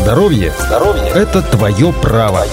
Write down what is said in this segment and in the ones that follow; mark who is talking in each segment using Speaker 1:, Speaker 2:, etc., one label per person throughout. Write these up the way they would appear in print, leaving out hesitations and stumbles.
Speaker 1: Здоровье – это твое право.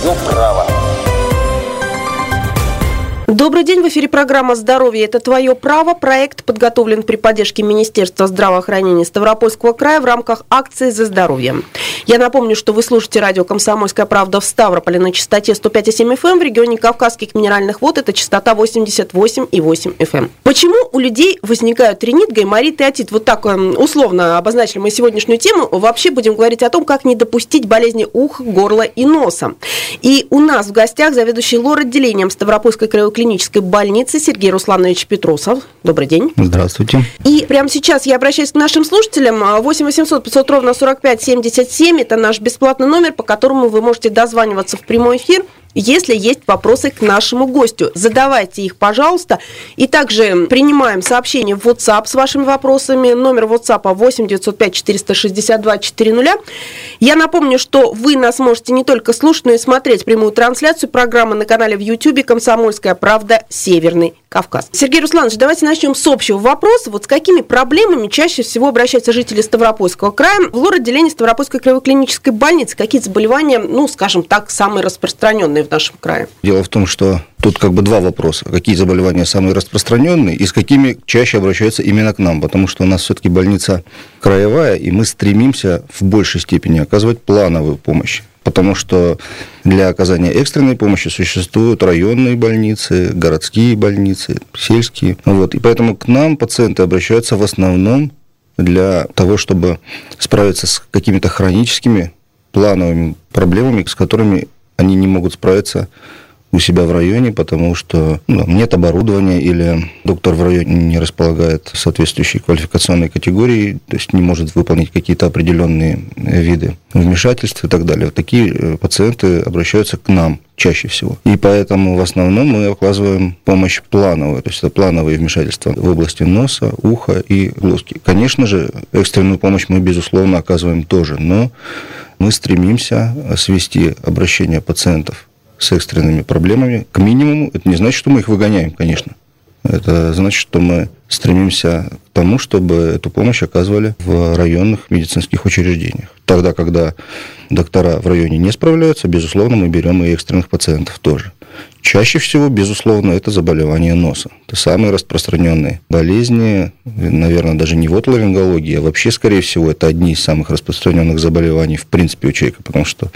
Speaker 2: Добрый день, в эфире программа «Здоровье – это твое право». Проект подготовлен при поддержке Министерства здравоохранения Ставропольского края в рамках акции «За здоровье». Я напомню, что вы слушаете радио «Комсомольская правда» в Ставрополе на частоте 105,7 FM, в регионе Кавказских минеральных вод это частота 88,8 FM. Почему у людей возникают ринит, гайморит и отит? Вот так условно обозначили мы сегодняшнюю тему. Вообще будем говорить о том, как не допустить болезни уха, горла и носа. И у нас в гостях заведующий лор-отделением Ставропольской краевой клинической больницы Сергей Русланович Петросов. Добрый день.
Speaker 3: Здравствуйте.
Speaker 2: И прямо сейчас я обращаюсь к нашим слушателям. 8 800 500 ровно 45 77. Это наш бесплатный номер, по которому вы можете дозваниваться в прямой эфир, если есть вопросы к нашему гостю. Задавайте их, пожалуйста. И также принимаем сообщения в WhatsApp с вашими вопросами. Номер WhatsApp 8 905 462 400. Я напомню, что вы нас можете не только слушать, но и смотреть прямую трансляцию программы на канале в YouTube «Комсомольская правда. Северный Кавказ». Сергей Русланович, давайте начнем с общего вопроса. Вот с какими проблемами чаще всего обращаются жители Ставропольского края в лор-отделении Ставропольской краевой клинической больницы? Какие заболевания, скажем так, самые распространенные в нашем крае?
Speaker 3: Дело в том, что тут два вопроса. Какие заболевания самые распространенные и с какими чаще обращаются именно к нам? Потому что у нас все-таки больница краевая, и мы стремимся в большей степени оказывать плановую помощь. Потому что для оказания экстренной помощи существуют районные больницы, городские больницы, сельские. И поэтому к нам пациенты обращаются в основном для того, чтобы справиться с какими-то хроническими плановыми проблемами, с которыми они не могут справиться у себя в районе, потому что нет оборудования или доктор в районе не располагает соответствующей квалификационной категории, то есть не может выполнить какие-то определенные виды вмешательств и так далее. Такие пациенты обращаются к нам чаще всего. И поэтому в основном мы оказываем помощь плановую, то есть это плановые вмешательства в области носа, уха и глотки. Конечно же, экстренную помощь мы, безусловно, оказываем тоже, но мы стремимся свести обращение пациентов с экстренными проблемами к минимуму. Это не значит, что мы их выгоняем, конечно. Это значит, что мы стремимся к тому, чтобы эту помощь оказывали в районных медицинских учреждениях. Тогда, когда доктора в районе не справляются, безусловно, мы берем и экстренных пациентов тоже. Чаще всего, безусловно, это заболевания носа. Это самые распространенные болезни, наверное, даже не в отоларингологии, а вообще, скорее всего, это одни из самых распространенных заболеваний, в принципе, у человека, потому что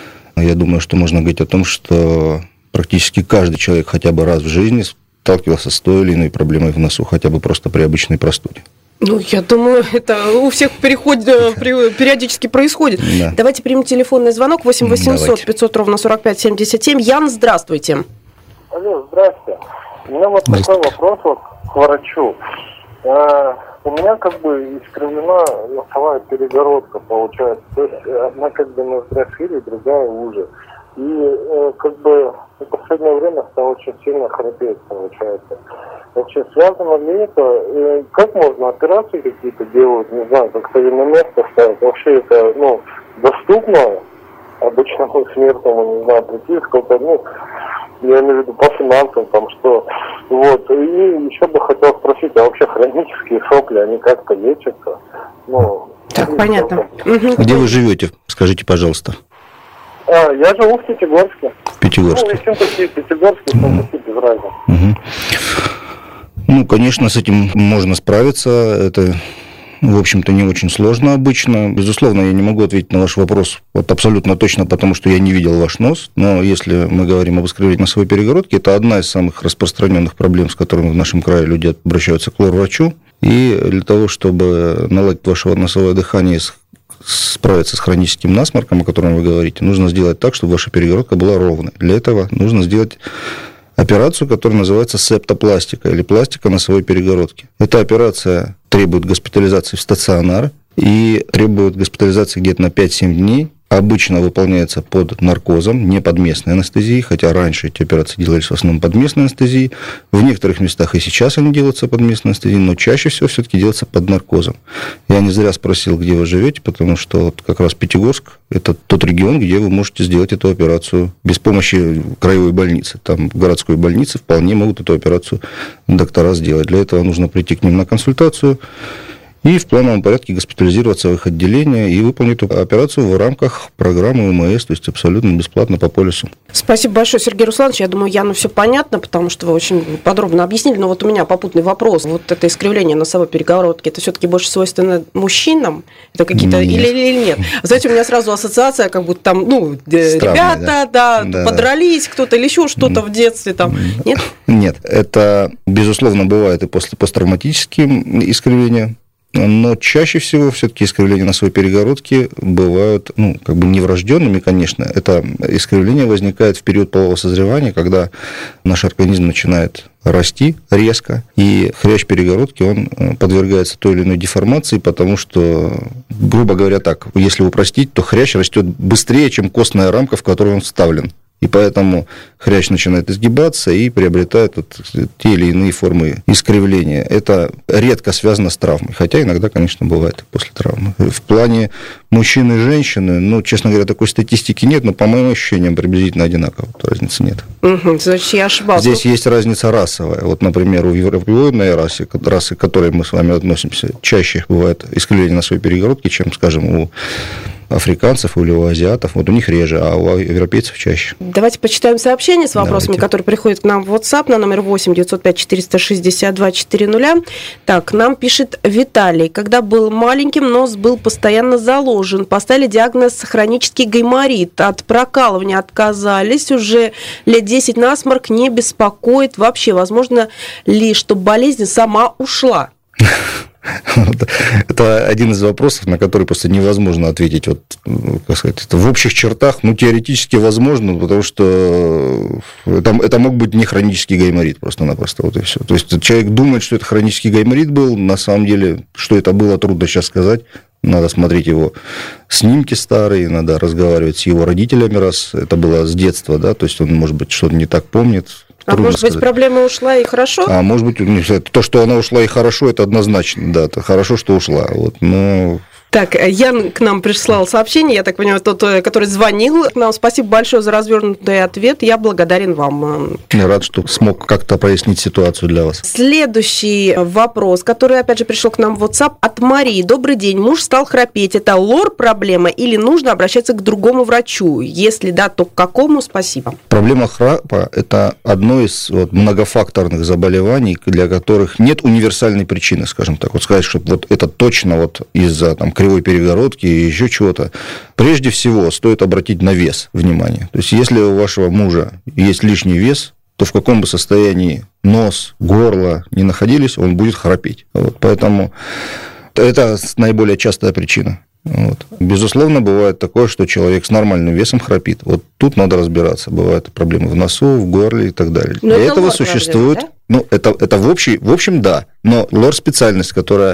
Speaker 3: я думаю, что можно говорить о том, что практически каждый человек хотя бы раз в жизни сталкивался с той или иной проблемой в носу, хотя бы просто при обычной простуде.
Speaker 2: Я думаю, это у всех периодически происходит. Да. Давайте примем телефонный звонок 8 800 500 ровно 45 77. Ян, здравствуйте.
Speaker 4: Алло, здравствуйте. У меня такой вопрос к врачу. У меня искривлена носовая перегородка получается. То есть одна ноздря шире, другая уже. И в последнее время стало очень сильно храпеть получается. Вообще связано ли это? Как можно операции какие-то делать? Не знаю, как-то на место ставить. Вообще это доступно обычному смертному, не знаю, прийти сколько, я имею в виду по финансам, что. И еще бы хотел спросить, а вообще хронические сопли, они как-то лечатся?
Speaker 2: Так, понятно.
Speaker 3: Где вы живете? Скажите, пожалуйста.
Speaker 4: Я живу в Пятигорске.
Speaker 3: В Пятигорске.
Speaker 4: Пятигорске, без разницы.
Speaker 3: Конечно, с этим можно справиться. Это, в общем-то, не очень сложно обычно. Безусловно, я не могу ответить на ваш вопрос абсолютно точно, потому что я не видел ваш нос. Но если мы говорим об искривлении носовой перегородки, это одна из самых распространенных проблем, с которыми в нашем крае люди обращаются к лор-врачу. И для того, чтобы наладить ваше носовое дыхание и справиться с хроническим насморком, о котором вы говорите, нужно сделать так, чтобы ваша перегородка была ровной. Для этого нужно сделать операцию, которая называется септопластика или пластика носовой перегородки. Эта операция требует госпитализации в стационар и требует госпитализации где-то на 5-7 дней. Обычно выполняется под наркозом, не под местной анестезией, хотя раньше эти операции делались в основном под местной анестезией. В некоторых местах и сейчас они делаются под местной анестезией, но чаще всего все-таки делаются под наркозом. Я не зря спросил, где вы живете, потому что как раз Пятигорск – это тот регион, где вы можете сделать эту операцию без помощи краевой больницы. Там в городской больнице вполне могут эту операцию доктора сделать. Для этого нужно прийти к ним на консультацию и в плановом порядке госпитализироваться в их отделение и выполнить эту операцию в рамках программы ОМС, то есть абсолютно бесплатно по полису.
Speaker 2: Спасибо большое, Сергей Русланович. Я думаю, Яну все понятно, потому что вы очень подробно объяснили. Но вот у меня попутный вопрос. Вот это искривление носовой перегородки, это все-таки больше свойственно мужчинам? Это какие-то или нет? Знаете, у меня сразу ассоциация, как будто там, ребята, подрались кто-то или еще что-то в детстве там. Нет?
Speaker 3: Нет, это, безусловно, бывает и после посттравматические искривления. Но чаще всего все-таки искривления носовой перегородки бывают, не врожденными, конечно. Это искривление возникает в период полового созревания, когда наш организм начинает расти резко, и хрящ перегородки, он подвергается той или иной деформации, потому что, грубо говоря так, если упростить, то хрящ растет быстрее, чем костная рамка, в которую он вставлен. И поэтому хрящ начинает изгибаться и приобретает те или иные формы искривления. Это редко связано с травмой, хотя иногда, конечно, бывает после травмы. В плане мужчин и женщины, честно говоря, такой статистики нет, но по моим ощущениям приблизительно одинаково, разницы нет.
Speaker 2: Значит, я ошибался.
Speaker 3: Здесь есть разница расовая. Вот, например, у европеоидной расы, к которой мы с вами относимся, чаще бывает искривление носовой перегородки, чем, скажем, у африканцев или у азиатов, вот у них реже, а у европейцев чаще.
Speaker 2: Давайте почитаем сообщения с вопросами, которые приходят к нам в WhatsApp на номер 8 905 462 400. Так, нам пишет Виталий. Когда был маленьким, нос был постоянно заложен. Поставили диагноз хронический гайморит. От прокалывания отказались. Уже лет 10 насморк не беспокоит. Вообще, возможно ли, что болезнь сама ушла?
Speaker 3: Это один из вопросов, на который просто невозможно ответить это в общих чертах, теоретически возможно, потому что это мог быть не хронический гайморит просто-напросто, вот и все. То есть человек думает, что это хронический гайморит был, на самом деле, что это было, трудно сейчас сказать. Надо смотреть его снимки старые, надо разговаривать с его родителями, раз это было с детства, да, то есть он, может быть, что-то не так помнит.
Speaker 2: Может быть, проблема ушла и хорошо?
Speaker 3: А может быть, то, что она ушла и хорошо, это однозначно, да, это хорошо, что ушла. Но...
Speaker 2: Так, Ян к нам прислал сообщение, я так понимаю, тот, который звонил к нам. Спасибо большое за развернутый ответ, я благодарен вам.
Speaker 3: Я рад, что смог как-то прояснить ситуацию для вас.
Speaker 2: Следующий вопрос, который, опять же, пришел к нам в WhatsApp от Марии. Добрый день, муж стал храпеть. Это лор-проблема или нужно обращаться к другому врачу? Если да, то к какому? Спасибо.
Speaker 3: Проблема храпа – это одно из многофакторных заболеваний, для которых нет универсальной причины, скажем так. Сказать, что это точно из-за кривой перегородки и еще чего-то. Прежде всего, стоит обратить на вес внимание. То есть, если у вашего мужа есть лишний вес, то в каком бы состоянии нос, горло ни находились, он будет храпеть. Поэтому это наиболее частая причина. Безусловно, бывает такое, что человек с нормальным весом храпит. Тут надо разбираться. Бывают проблемы в носу, в горле и так далее.
Speaker 2: Но
Speaker 3: для этого существует... Да? Это в общем, да. Но лор-специальность, которая...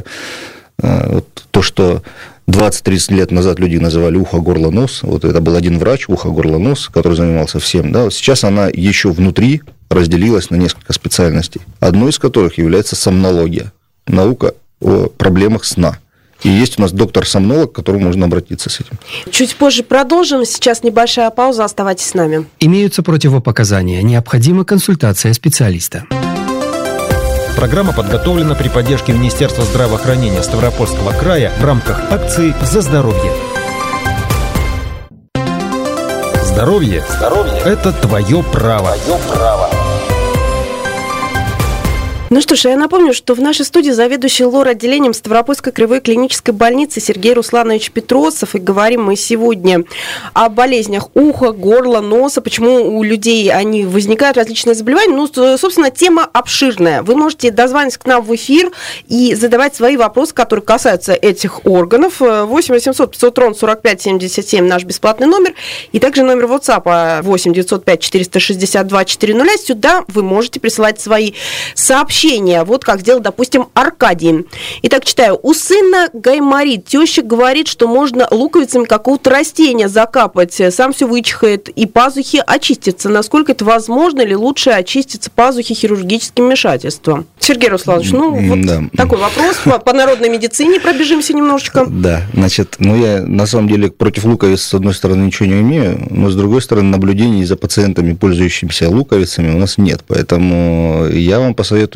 Speaker 3: то, что 20-30 лет назад люди называли ухо, горло, нос, это был один врач, ухо, горло, нос, который занимался всем, да, сейчас она еще внутри разделилась на несколько специальностей, одной из которых является сомнология, наука о проблемах сна. И есть у нас доктор-сомнолог, к которому можно обратиться с этим.
Speaker 2: Чуть позже продолжим. Сейчас небольшая пауза. Оставайтесь с нами.
Speaker 1: Имеются противопоказания. Необходима консультация специалиста. Программа подготовлена при поддержке Министерства здравоохранения Ставропольского края в рамках акции «За здоровье». Здоровье – это твое право.
Speaker 2: Ну что ж, я напомню, что в нашей студии заведующий лор-отделением Ставропольской краевой клинической больницы Сергей Русланович Петросов. И говорим мы сегодня о болезнях уха, горла, носа, почему у людей они возникают, различные заболевания. Собственно, тема обширная. Вы можете дозвониться к нам в эфир и задавать свои вопросы, которые касаются этих органов. 8 800 500 ровно 45 77 наш бесплатный номер. И также номер WhatsApp 8 905 462 400. Сюда вы можете присылать свои сообщения. Вот как сделал, допустим, Аркадий. Итак, читаю. У сына гайморит. Теща говорит, что можно луковицами какого-то растения закапать. Сам все вычихает, и пазухи очистятся. Насколько это возможно, или лучше очиститься пазухи хирургическим вмешательством? Сергей Русланович, да. Такой вопрос. По народной медицине пробежимся немножечко.
Speaker 3: Да, значит, я на самом деле против луковиц, с одной стороны, ничего не имею, но с другой стороны, наблюдений за пациентами, пользующимися луковицами, у нас нет. Поэтому я вам посоветую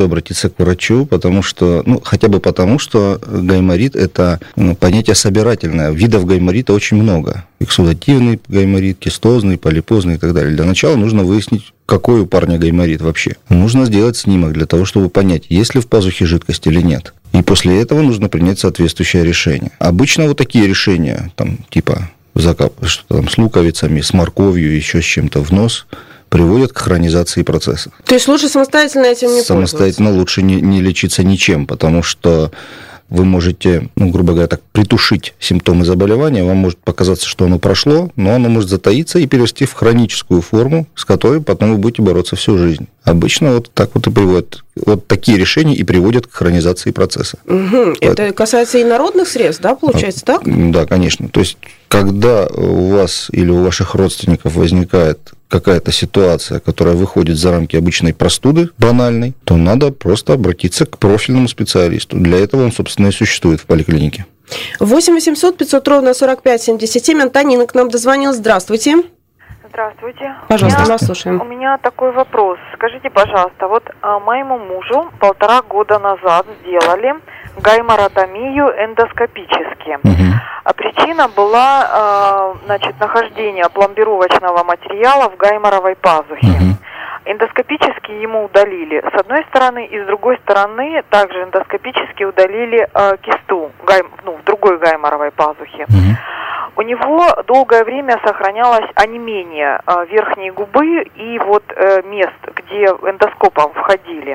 Speaker 3: обратиться к врачу, потому что, хотя бы потому, что гайморит – это понятие собирательное. Видов гайморита очень много. Эксудативный гайморит, кистозный, полипозный и так далее. Для начала нужно выяснить, какой у парня гайморит вообще. Нужно сделать снимок для того, чтобы понять, есть ли в пазухе жидкость или нет. И после этого нужно принять соответствующее решение. Обычно вот такие решения, типа что-то с луковицами, с морковью, еще с чем-то в нос, приводят к хронизации процесса.
Speaker 2: То есть лучше самостоятельно этим не пользоваться?
Speaker 3: Самостоятельно лучше не лечиться ничем, потому что вы можете, грубо говоря, так притушить симптомы заболевания, вам может показаться, что оно прошло, но оно может затаиться и перерасти в хроническую форму, с которой потом вы будете бороться всю жизнь. Обычно вот так вот и приводят. Вот такие решения и приводят к хронизации процесса.
Speaker 2: Угу. Это касается и народных средств, да, получается, так?
Speaker 3: Да, конечно. То есть, когда у вас или у ваших родственников возникает какая-то ситуация, которая выходит за рамки обычной простуды, банальной, то надо просто обратиться к профильному специалисту. Для этого он, собственно, и существует в поликлинике.
Speaker 2: 8 800 500 ровно 45 77. Антонина к нам дозвонилась. Здравствуйте.
Speaker 5: Здравствуйте.
Speaker 2: Пожалуйста, вас слушаем.
Speaker 5: У меня такой вопрос. Скажите, пожалуйста, вот моему мужу 1,5 года назад сделали гайморотомию эндоскопически. А причина была, нахождение пломбировочного материала в гайморовой пазухе. Эндоскопически ему удалили с одной стороны, и с другой стороны также эндоскопически удалили кисту в другой гайморовой пазухе. У него долгое время сохранялось онемение верхней губы и мест, где эндоскопом входили.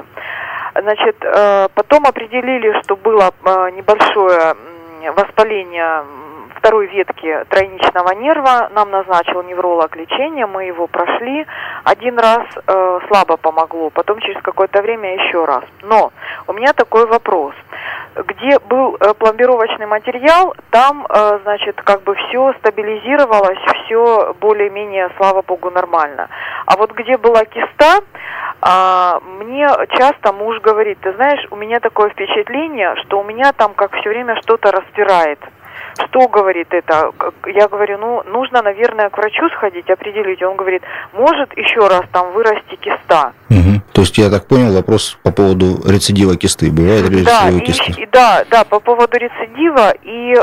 Speaker 5: Потом определили, что было небольшое воспаление второй ветки тройничного нерва. Нам назначил невролог лечение, мы его прошли. Один раз слабо помогло, потом через какое-то время еще раз. Но у меня такой вопрос. Где был пломбировочный материал, там, все стабилизировалось, все более-менее, слава богу, нормально. А вот где была киста, мне часто муж говорит, ты знаешь, у меня такое впечатление, что у меня там как все время что-то распирает. Что говорит это? Я говорю, нужно, наверное, к врачу сходить, определить. Он говорит, может еще раз там вырасти киста.
Speaker 3: То есть, я так понял, вопрос по поводу рецидива кисты. Бывает рецидива кисты?
Speaker 5: Да, по поводу рецидива. И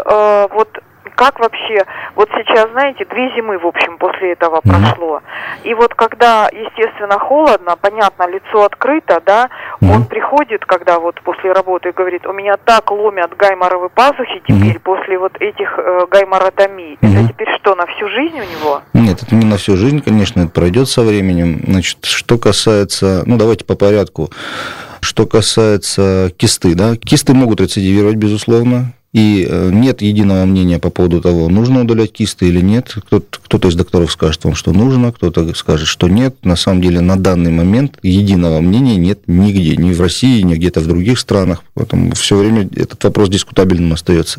Speaker 5: как вообще, сейчас, знаете, 2 зимы, в общем, после этого прошло. И когда, естественно, холодно, понятно, лицо открыто, да, он приходит, когда после работы, и говорит, у меня так ломят гайморовые пазухи теперь после этих гайморотомий. Это теперь что, на всю жизнь у него?
Speaker 3: Нет, это не на всю жизнь, конечно, это пройдет со временем. Значит, что касается, давайте по порядку. Что касается кисты, да, кисты могут рецидивировать, безусловно. И нет единого мнения по поводу того, нужно удалять кисты или нет. Кто-то из докторов скажет вам, что нужно, кто-то скажет, что нет. На самом деле, на данный момент единого мнения нет нигде, ни в России, ни где-то в других странах. Поэтому все время этот вопрос дискутабельным остается.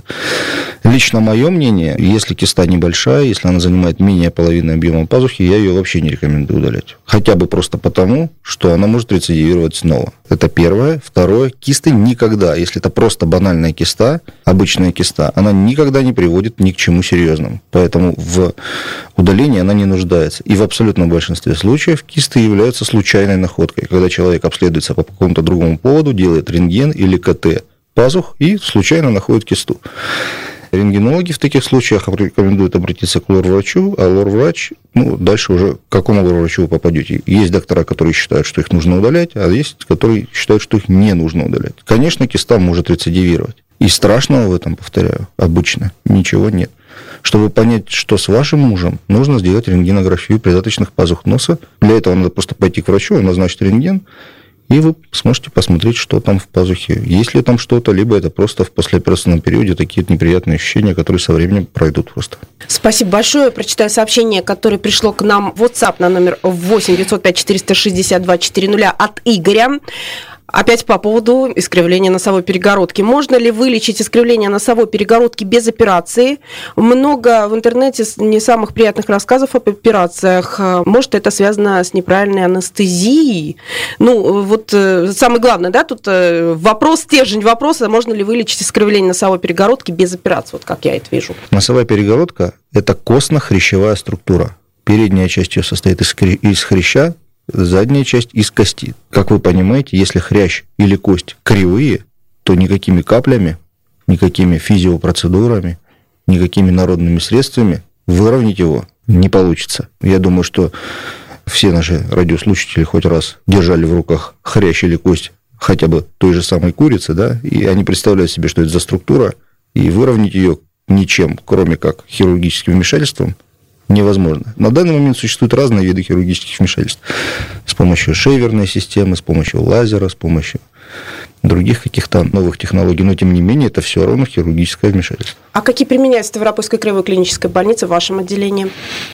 Speaker 3: Лично мое мнение, если киста небольшая, если она занимает менее половины объема пазухи, я ее вообще не рекомендую удалять. Хотя бы просто потому, что она может рецидивировать снова. Это первое. Второе, кисты никогда, если это просто банальная киста, обычная киста, она никогда не приводит ни к чему серьезному. Поэтому в удалении она не нуждается. И в абсолютном большинстве случаев кисты являются случайной находкой, когда человек обследуется по какому-то другому поводу, делает рентген или КТ пазух и случайно находит кисту. Рентгенологи в таких случаях рекомендуют обратиться к лор-врачу, а лор-врач, дальше уже к какому лор-врачу вы попадете. Есть доктора, которые считают, что их нужно удалять, а есть, которые считают, что их не нужно удалять. Конечно, киста может рецидивировать. И страшного в этом, повторяю, обычно ничего нет. Чтобы понять, что с вашим мужем, нужно сделать рентгенографию придаточных пазух носа. Для этого надо просто пойти к врачу, он назначит рентген, и вы сможете посмотреть, что там в пазухе. Есть ли там что-то, либо это просто в послеоперационном периоде такие неприятные ощущения, которые со временем пройдут просто.
Speaker 2: Спасибо большое. Прочитаю сообщение, которое пришло к нам в WhatsApp на номер 8 905 462 400 от Игоря. Опять по поводу искривления носовой перегородки. Можно ли вылечить искривление носовой перегородки без операции? Много в интернете не самых приятных рассказов об операциях. Может, это связано с неправильной анестезией? Самое главное, да, тут стержень вопроса, можно ли вылечить искривление носовой перегородки без операции, как я это вижу.
Speaker 3: Носовая перегородка – это костно-хрящевая структура. Передняя часть ее состоит из хряща, задняя часть из кости. Как вы понимаете, если хрящ или кость кривые, то никакими каплями, никакими физиопроцедурами, никакими народными средствами выровнять его не получится. Я думаю, что все наши радиослушатели хоть раз держали в руках хрящ или кость хотя бы той же самой курицы, да, и они представляют себе, что это за структура, и выровнять ее ничем, кроме как хирургическим вмешательством, невозможно. На данный момент существуют разные виды хирургических вмешательств. С помощью шейверной системы, с помощью лазера, с помощью других каких-то новых технологий. Но, тем не менее, это все равно хирургическое вмешательство.
Speaker 2: А какие применяются в Ставропольской краевой клинической больнице в вашем отделении?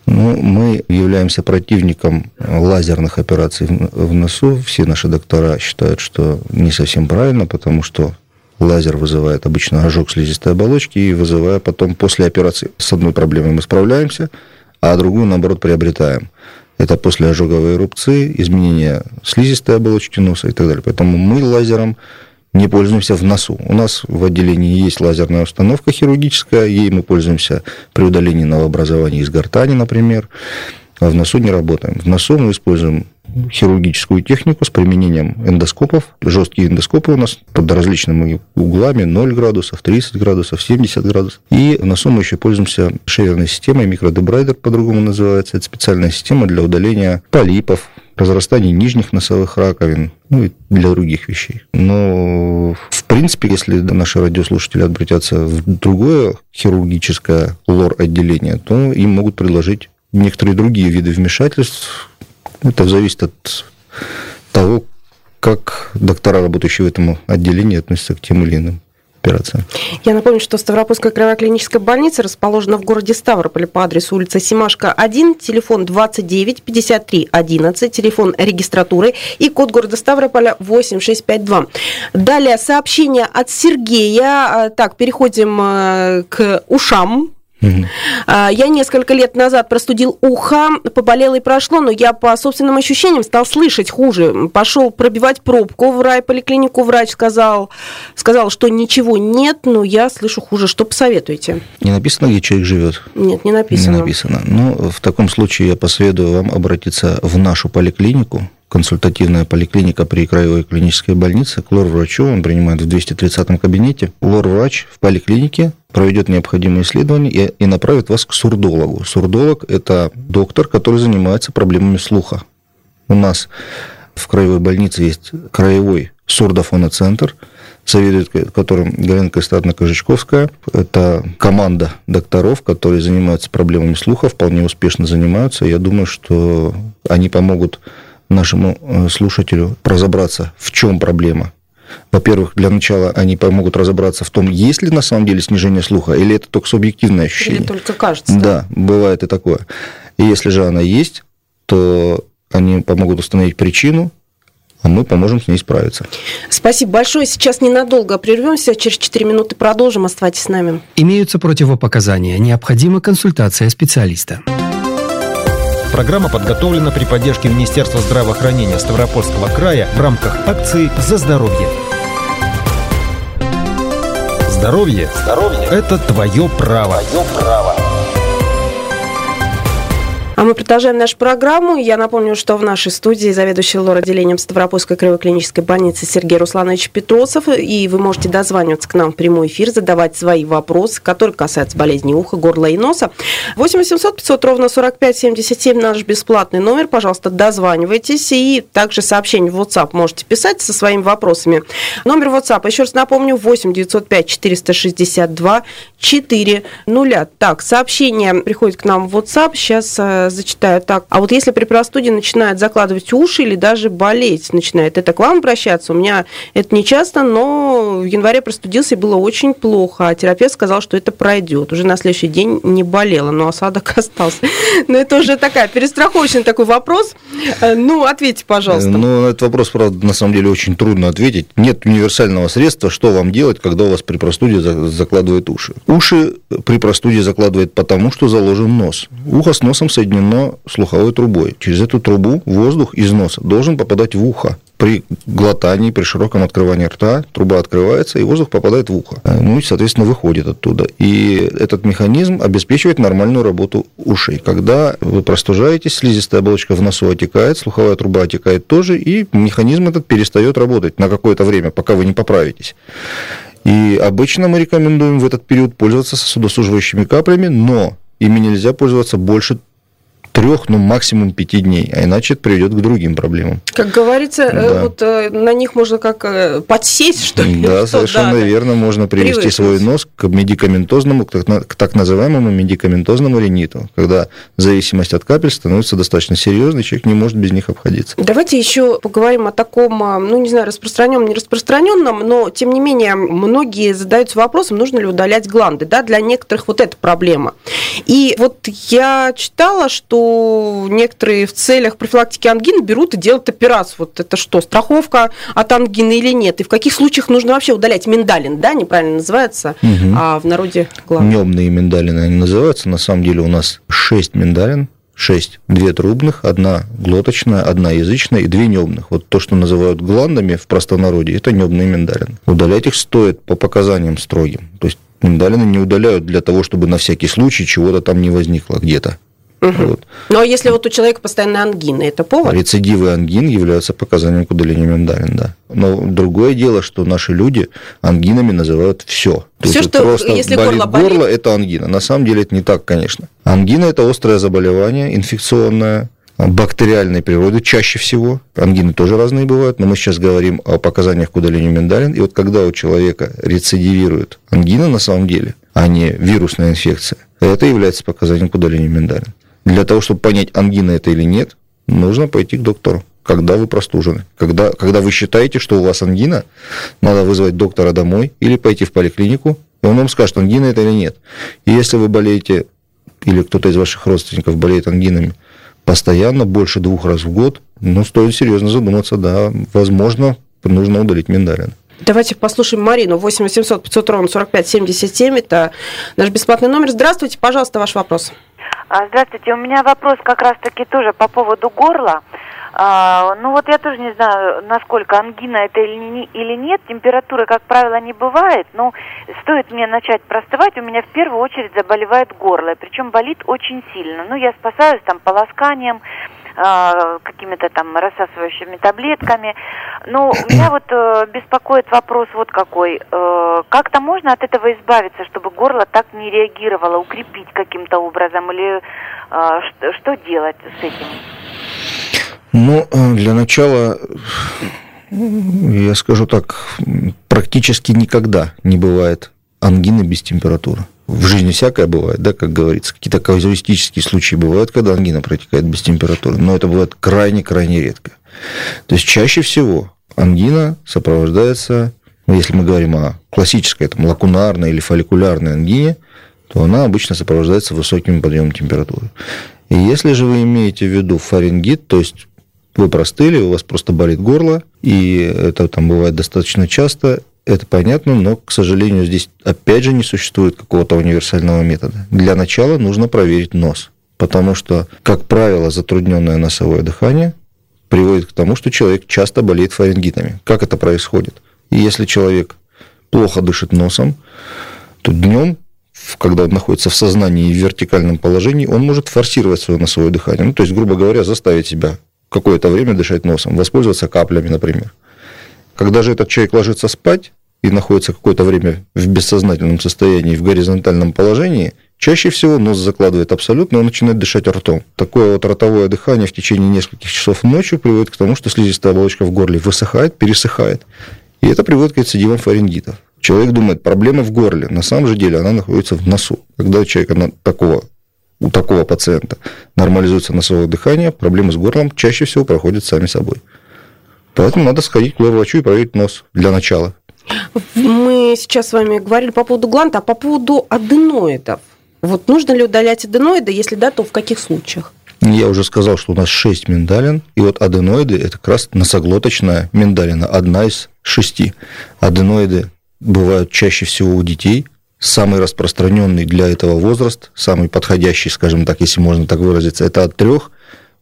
Speaker 3: Мы являемся противником лазерных операций в носу. Все наши доктора считают, что не совсем правильно, потому что лазер вызывает обычно ожог слизистой оболочки, и вызывая потом после операции с одной проблемой мы справляемся, а другую, наоборот, приобретаем. Это послеожоговые рубцы, изменение слизистой оболочки носа и так далее. Поэтому мы лазером не пользуемся в носу. У нас в отделении есть лазерная установка хирургическая, ей мы пользуемся при удалении новообразований из гортани, например, а в носу не работаем. В носу мы используем хирургическую технику с применением эндоскопов. Жесткие эндоскопы у нас под различными углами, 0 градусов, 30 градусов, 70 градусов. И в носу мы еще пользуемся шейверной системой, микродебрайдер по-другому называется. Это специальная система для удаления полипов, разрастания нижних носовых раковин, и для других вещей. Но, в принципе, если наши радиослушатели обратятся в другое хирургическое лор-отделение, то им могут предложить некоторые другие виды вмешательств. Это зависит от того, как доктора, работающие в этом отделении, относятся к тем или иным операциям.
Speaker 2: Я напомню, что Ставропольская краевая клиническая больница расположена в городе Ставрополе по адресу улица Семашко, 1, телефон 29 53 11, телефон регистратуры и код города Ставрополя 8652. Далее сообщение от Сергея. Так, переходим к ушам. Я несколько лет назад простудил ухо, поболело и прошло, но я по собственным ощущениям стал слышать хуже. Пошел пробивать пробку в райполиклинику, врач сказал, что ничего нет, но я слышу хуже. Что посоветуете?
Speaker 3: Не написано, где человек живет?
Speaker 2: Нет, не написано.
Speaker 3: Не написано. Ну, в таком случае я посоветую вам обратиться в нашу поликлинику. Консультативная поликлиника при краевой клинической больнице к лор-врачу. Он принимает в 230-м кабинете. Лор-врач в поликлинике проведет необходимые исследования и направит вас к сурдологу. Сурдолог – это доктор, который занимается проблемами слуха. У нас в краевой больнице есть краевой сурдофоноцентр, заведует которым Галина Костадна-Кожичковская. Это команда докторов, которые занимаются проблемами слуха, вполне успешно занимаются. Я думаю, что они помогут нашему слушателю разобраться, в чем проблема. Во-первых, для начала они помогут разобраться в том, есть ли на самом деле снижение слуха, или это только субъективное ощущение.
Speaker 2: Или только кажется.
Speaker 3: Да, бывает и такое. И если же она есть, то они помогут установить причину, а мы поможем с ней справиться.
Speaker 2: Спасибо большое. Сейчас ненадолго прервемся. Через 4 минуты продолжим. Оставайтесь с нами.
Speaker 1: Имеются противопоказания. Необходима консультация специалиста. Программа подготовлена при поддержке Министерства здравоохранения Ставропольского края в рамках акции «За здоровье». Здоровье – это твое право.
Speaker 2: А мы продолжаем нашу программу. Я напомню, что в нашей студии заведующий лор-отделением Ставропольской краевой клинической больницы Сергей Русланович Петросов. И вы можете дозваниваться к нам в прямой эфир, задавать свои вопросы, которые касаются болезней уха, горла и носа. 8 800 500 ровно 45 77 наш бесплатный номер. Пожалуйста, дозванивайтесь. И также сообщение в WhatsApp можете писать со своими вопросами. Номер WhatsApp, еще раз напомню, 8 905 462 400. Так, сообщение приходит к нам в WhatsApp. Сейчас зачитаю так. А вот если при простуде начинают закладывать уши или даже болеть начинает, это к вам обращаться? У меня это не часто, но в январе простудился и было очень плохо. А терапевт сказал, что это пройдет. Уже на следующий день не болело, но осадок остался. Но это уже перестраховочный такой вопрос. Ну, ответьте, пожалуйста.
Speaker 3: Ну, на этот вопрос, правда, на самом деле очень трудно ответить. Нет универсального средства, что вам делать, когда у вас при простуде закладывают уши. Уши при простуде закладывает потому, что заложен нос. Ухо с носом соединено слуховой трубой. Через эту трубу воздух из носа должен попадать в ухо. при глотании, при широком открывании рта труба открывается, и воздух попадает в ухо. Ну и, соответственно, выходит оттуда. И этот механизм обеспечивает нормальную работу ушей. Когда вы простужаетесь, слизистая оболочка в носу отекает, слуховая труба отекает тоже, и механизм этот перестает работать на какое-то время, пока вы не поправитесь. И обычно мы рекомендуем в этот период пользоваться сосудосуживающими каплями, но ими нельзя пользоваться больше 3, ну, максимум 5 дней, а иначе это приведет к другим проблемам.
Speaker 2: Как говорится, да. Вот на них можно как подсесть, что ли?
Speaker 3: Да, совершенно верно. Можно привести свой нос к медикаментозному, к так называемому медикаментозному риниту, когда зависимость от капель становится достаточно серьезной, человек не может без них обходиться.
Speaker 2: Давайте еще поговорим о таком, ну, не знаю, распространенном, не распространенном, но, тем не менее, многие задаются вопросом, нужно ли удалять гланды. Да, для некоторых вот эта проблема. И вот я читала, что некоторые в целях профилактики ангины берут и делают операцию. Вот это что, страховка от ангины или нет? И в каких случаях нужно вообще удалять миндалин, да, неправильно называется, а в народе гланды?
Speaker 3: Небные миндалины они называются. На самом деле у нас 6 миндалин, 6. 2 трубных, 1 глоточная, 1 язычная и 2 небных. Вот то, что называют гландами в простонародье, это небные миндалины. Удалять их стоит по показаниям строгим. То есть миндалины не удаляют для того, чтобы на всякий случай чего-то там не возникло где-то. Вот.
Speaker 2: Ну, а если вот у человека постоянная ангина, это повод?
Speaker 3: Рецидивы ангин являются показанием к удалению миндалин, да. Но другое дело, что наши люди ангинами называют все.
Speaker 2: Все, что просто если
Speaker 3: болит горло, это ангина. На самом деле это не так, конечно. Ангина – это острое заболевание, инфекционное, бактериальной природы чаще всего. Ангины тоже разные бывают, но мы сейчас говорим о показаниях к удалению миндалин. И вот когда у человека рецидивирует ангина на самом деле, а не вирусная инфекция, это является показанием к удалению миндалин. Для того, чтобы понять, ангина это или нет, нужно пойти к доктору, когда вы простужены. Когда вы считаете, что у вас ангина, надо вызвать доктора домой или пойти в поликлинику, и он вам скажет, ангина это или нет. И если вы болеете, или кто-то из ваших родственников болеет ангинами постоянно, больше 2 раз в год, ну, стоит серьезно задуматься, да, возможно, нужно удалить миндалин.
Speaker 2: Давайте послушаем Марину. 8 800 500 ровно 45 77. Это наш бесплатный номер. Здравствуйте, пожалуйста, ваш вопрос.
Speaker 6: Здравствуйте. У меня вопрос как раз-таки тоже по поводу горла. Ну вот я тоже не знаю, насколько ангина это или нет. Температуры, как правило, не бывает. Но стоит мне начать простывать, у меня в первую очередь заболевает горло. Причем болит очень сильно. Ну, я спасаюсь там полосканием, какими-то там рассасывающими таблетками. Но меня вот беспокоит вопрос вот какой. Как-то можно от этого избавиться, чтобы горло так не реагировало, укрепить каким-то образом? Или что делать с этим?
Speaker 3: Ну, для начала, я скажу так, практически никогда не бывает ангины без температуры. В жизни всякое бывает, да, как говорится. Какие-то казуистические случаи бывают, когда ангина протекает без температуры, но это бывает крайне-крайне редко. То есть чаще всего ангина сопровождается, если мы говорим о классической там, лакунарной или фолликулярной ангине, то она обычно сопровождается высоким подъемом температуры. И если же вы имеете в виду фарингит, то есть вы простыли, у вас просто болит горло, и это там бывает достаточно часто, это понятно, но, к сожалению, здесь опять же не существует какого-то универсального метода. Для начала нужно проверить нос, потому что, как правило, затрудненное носовое дыхание приводит к тому, что человек часто болеет фарингитами. Как это происходит? И если человек плохо дышит носом, то днем, когда он находится в сознании и в вертикальном положении, он может форсировать свое носовое дыхание. Ну, то есть, грубо говоря, заставить себя какое-то время дышать носом, воспользоваться каплями, например. Когда же этот человек ложится спать и находится какое-то время в бессознательном состоянии, в горизонтальном положении, чаще всего нос закладывает абсолютно, и он начинает дышать ртом. Такое вот ротовое дыхание в течение нескольких часов ночью приводит к тому, что слизистая оболочка в горле высыхает, пересыхает. И это приводит к рецидивам фарингитов. Человек думает, проблема в горле. На самом же деле она находится в носу. Когда у человека у такого пациента нормализуется носовое дыхание, проблемы с горлом чаще всего проходят сами собой. Поэтому надо сходить к врачу и проверить нос для начала.
Speaker 2: Мы сейчас с вами говорили по поводу гланд, а по поводу аденоидов. Вот нужно ли удалять аденоиды? Если да, то в каких случаях?
Speaker 3: Я уже сказал, что у нас 6 миндалин, и вот аденоиды – это как раз носоглоточная миндалина, одна из 6. Аденоиды бывают чаще всего у детей. Самый распространенный для этого возраст, самый подходящий, скажем так, если можно так выразиться, это от 3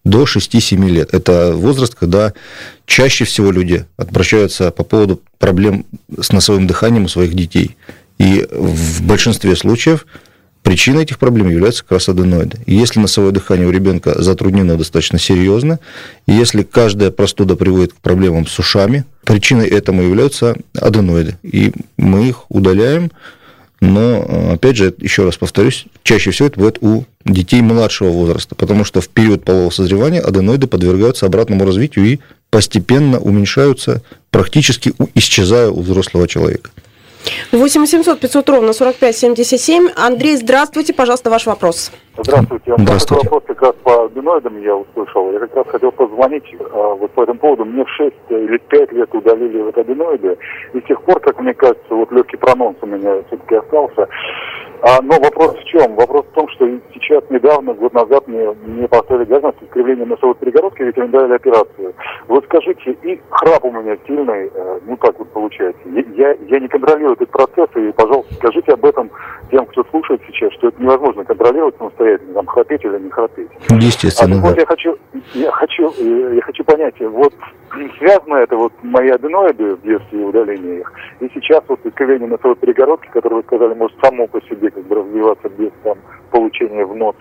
Speaker 3: до 6-7 лет. Это возраст, когда чаще всего люди обращаются по поводу проблем с носовым дыханием у своих детей. И в большинстве случаев причиной этих проблем являются как раз аденоиды. И если носовое дыхание у ребенка затруднено достаточно серьезно, и если каждая простуда приводит к проблемам с ушами, причиной этому являются аденоиды. И мы их удаляем, но, опять же, еще раз повторюсь, чаще всего это бывает у детей младшего возраста, потому что в период полового созревания аденоиды подвергаются обратному развитию и постепенно уменьшаются, практически исчезая у взрослого человека.
Speaker 2: 8 800 500 ровно 45 77. Андрей, здравствуйте, пожалуйста, ваш вопрос.
Speaker 4: Здравствуйте.
Speaker 3: Здравствуйте.
Speaker 4: Вопрос как раз по аденоидам я услышал. Я как раз хотел позвонить вот по этому поводу. Мне в 6 или 5 лет удалили вот аденоиды, и с тех пор, как мне кажется, вот легкий прононс у меня все-таки остался. Но вопрос в чем? Вопрос в том, что сейчас недавно, год назад, мне поставили диагноз искривление носовой перегородки, ведь мне дали операцию. Вот скажите, и храп у меня сильный, ну так вот получается. Я не контролирую этот процесс, и, пожалуйста, скажите об этом тем, кто слушает сейчас, что это невозможно контролировать самостоятельно, там, храпеть или не храпеть.
Speaker 3: Естественно,
Speaker 4: вот я хочу понять, вот связано это вот мои аденоиды в детстве и удаление их, и сейчас вот искривление носовой перегородки, которое вы сказали, может само по себе как бы развиваться без там получения в нос,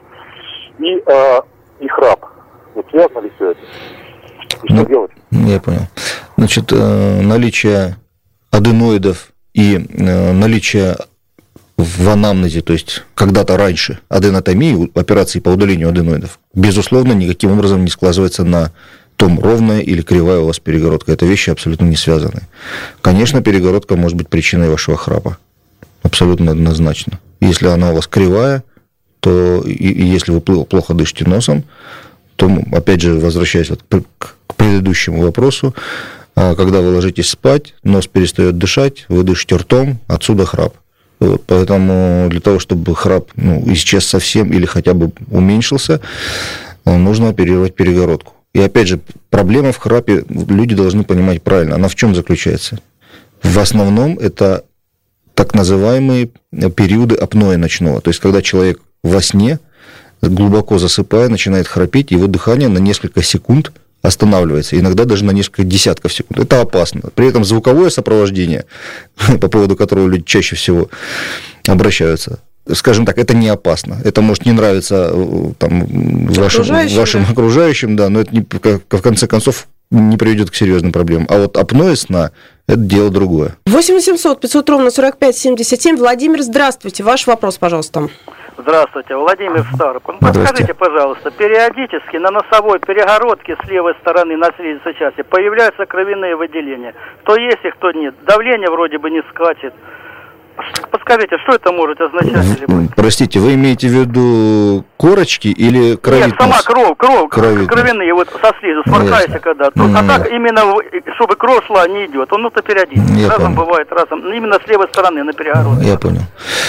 Speaker 4: и храп. Вот связано ли все это? И что делать?
Speaker 3: Я понял. Значит, наличие аденоидов и наличие в анамнезе, то есть когда-то раньше аденотомии, операции по удалению аденоидов, безусловно, никаким образом не складывается на том, ровная или кривая у вас перегородка. Это вещи абсолютно не связаны. Конечно, перегородка может быть причиной вашего храпа. Абсолютно однозначно. Если она у вас кривая, то и если вы плохо дышите носом, то, опять же, возвращаясь вот к предыдущему вопросу, когда вы ложитесь спать, нос перестает дышать, вы дышите ртом, отсюда храп. Вот, поэтому для того, чтобы храп исчез совсем или хотя бы уменьшился, нужно оперировать перегородку. И опять же, проблема в храпе люди должны понимать правильно. Она в чем заключается? В основном это так называемые периоды апноэ ночного. То есть, когда человек во сне, глубоко засыпая, начинает храпеть, его дыхание на несколько секунд останавливается, иногда даже на несколько десятков секунд. Это опасно. При этом звуковое сопровождение, по поводу которого люди чаще всего обращаются, скажем так, это не опасно. Это может не нравиться там, вашим окружающим, да, но это в конце концов не приведет к серьезным проблемам. А вот апноэ сна – это дело другое. 8
Speaker 2: 800 500 ровно 45 77. Владимир, здравствуйте. Ваш вопрос, пожалуйста.
Speaker 7: Здравствуйте, Владимир Старокон. Подскажите, пожалуйста, периодически на носовой перегородке с левой стороны на слизистой части появляются кровяные выделения. То есть их, то нет. Давление вроде бы не скачет. Подскажите, что это может означать?
Speaker 3: Простите, вы имеете в виду корочки или кровит?
Speaker 7: Нет, сама кровяные, вот со слизу сморкаешься когда. А так именно, чтобы кровь шла, не идет. Он-то периодически. Разом бывает, именно с левой стороны на перегородке.
Speaker 3: Я понял.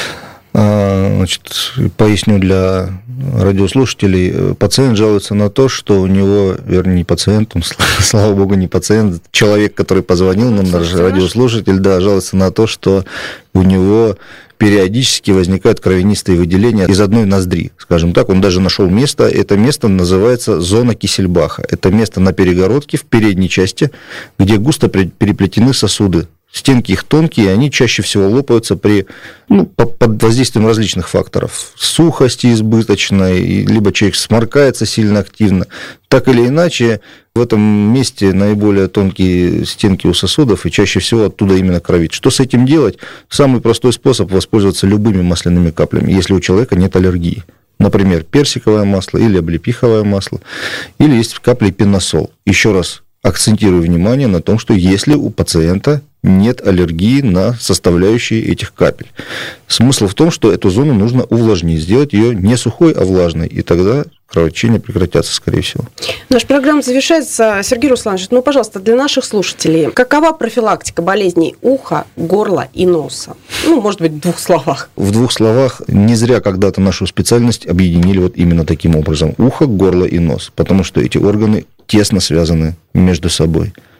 Speaker 3: Значит, поясню для радиослушателей. Пациент жалуется на то, что у него, вернее, не пациент, он, слава богу, не пациент, человек, который позвонил нам, наш радиослушатель, да, жалуется на то, что у него периодически возникают кровянистые выделения из одной ноздри, скажем так. Он даже нашел место, это место называется зона Киссельбаха. Это место на перегородке в передней части, где густо переплетены сосуды. Стенки их тонкие, и они чаще всего лопаются под воздействием различных факторов. Сухости избыточной, либо человек сморкается сильно активно. Так или иначе, в этом месте наиболее тонкие стенки у сосудов, и чаще всего оттуда именно кровит. Что с этим делать? Самый простой способ – воспользоваться любыми масляными каплями, если у человека нет аллергии. Например, персиковое масло или облепиховое масло, или есть капли пеносол. Еще раз акцентирую внимание на том, что если у пациента нет аллергии на составляющие этих капель. Смысл в том, что эту зону нужно увлажнить, сделать ее не сухой, а влажной, и тогда кровотечения прекратятся, скорее всего.
Speaker 2: Наша программа завершается. Сергей Русланович, пожалуйста, для наших слушателей, какова профилактика болезней уха, горла и носа? Может быть, в 2 словах.
Speaker 3: В 2 словах, не зря когда-то нашу специальность объединили вот именно таким образом. Ухо, горло и нос, потому что эти органы тесно связаны между собой.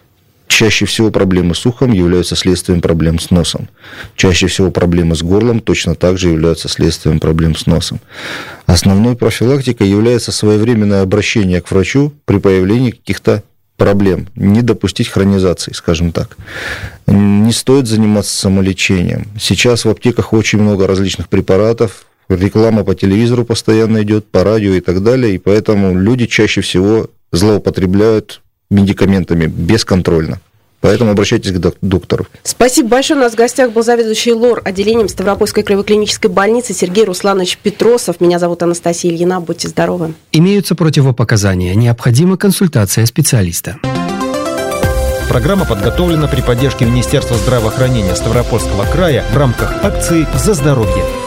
Speaker 3: Чаще всего проблемы с ухом являются следствием проблем с носом. Чаще всего проблемы с горлом точно так же являются следствием проблем с носом. Основной профилактикой является своевременное обращение к врачу при появлении каких-то проблем. Не допустить хронизации, скажем так. Не стоит заниматься самолечением. Сейчас в аптеках очень много различных препаратов, реклама по телевизору постоянно идет, по радио и так далее, и поэтому люди чаще всего злоупотребляют медикаментами бесконтрольно. Поэтому обращайтесь к доктору.
Speaker 2: Спасибо большое. У нас в гостях был заведующий ЛОР отделением Ставропольской краевой клинической больницы Сергей Русланович Петросов. Меня зовут Анастасия Ильина. Будьте здоровы.
Speaker 1: Имеются противопоказания. Необходима консультация специалиста. Программа подготовлена при поддержке Министерства здравоохранения Ставропольского края в рамках акции «За здоровье».